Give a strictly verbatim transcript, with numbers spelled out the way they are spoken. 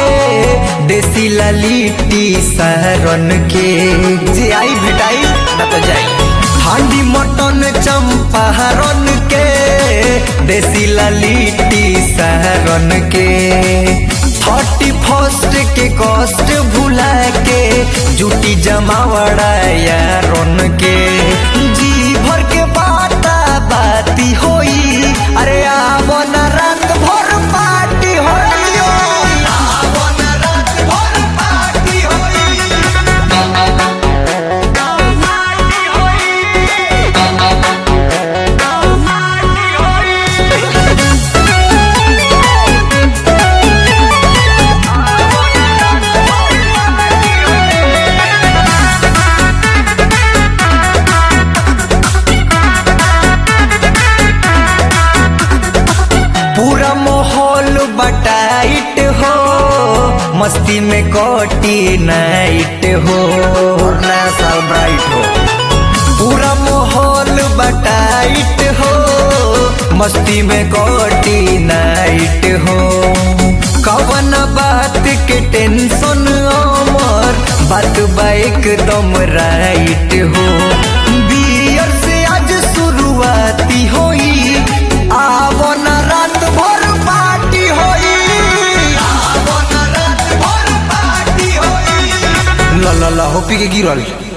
देसी लिट्टी सहरन के जे आई भेटाई न तो जाई हांडी मटन चंपारण के देसी लिट्टी सहरन के थर्टी फर्स्ट के कष्ट भुला के जुटी जमावड़ा यारन के जी भर के बाता बाती होई अरे आवो न रात भर पार्टी होई आवो न रात भर पार्टी होई पूरा माहौल बटाइट हो मस्ती में कोटी नाइट हो और नया साल ब्राइट हो पूरा माहौल बटाइट हो मस्ती में कोटी नाइट हो कवन बात के टेंशन अमर बात बाइक दम राइट हो बियर से आज शुरुआती होई आवो न रात भर पार्टी होई आवो न रात भर पार्टी होई ला ला ला होपी के गिरल।